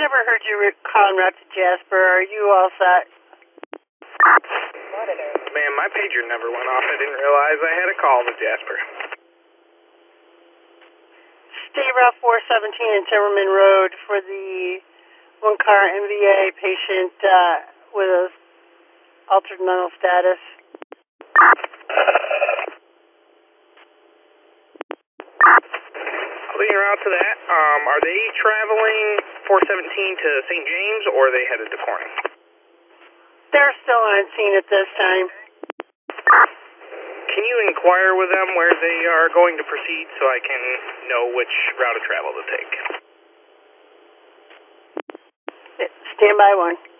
never heard you call en route to Jasper. Are you all set? Man, my pager never went off. I didn't realize I had a call to Jasper. Stay Route 417 in Timmerman Road for the one-car MVA patient with a altered mental status. I'll be en route to that. Are they traveling 417 to St. James, or are they headed to Corning? They're still on scene at this time. Can you inquire with them where they are going to proceed so I can know which route of travel to take? Stand by one.